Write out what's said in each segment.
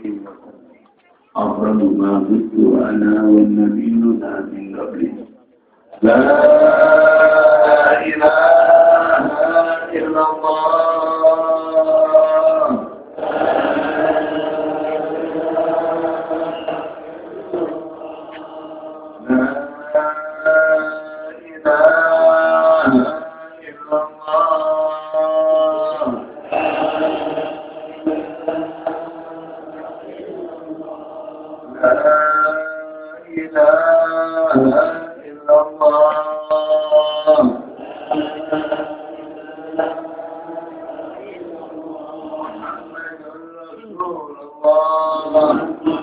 أفضل ما قلت أنا والنبيون من قبلي لا إله إلا الله لا إله إلا الله لا إله إلا الله محمد رسول الله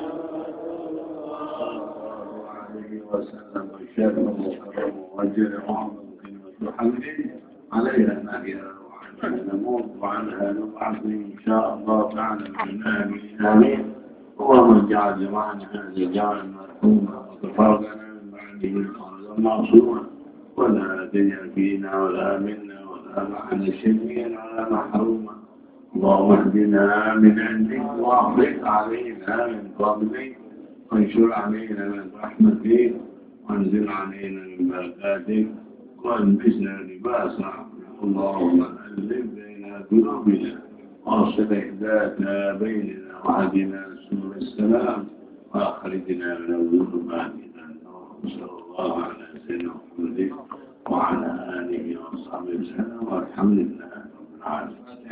عليه وسلم الشرف والكرم وجل وعظم كلمة الحمد عليها نحيا وعنها نموت وعنها نبعث إن شاء الله تعالى من آمين اللهم اجعل جمعنا هذا جعلا مرحوما وتفرقنا من بعده فرجا معصوما ولا دنيا فينا ولا منا ولا معنا شقيا ولا محروما اللهم اهدنا من عندك واغفر علينا من فضلك وانشر علينا من رحمتك وانزل علينا من بركاتك والبسنا لباسا اللهم ألف بين قلوبنا واصلح ذات بيننا وهدنا سبل السلام واخرجنا من الظلمات الى النور صلى الله على سيدنا محمد وعلى اله وصحبه وسلم والحمد لله رب العالمين.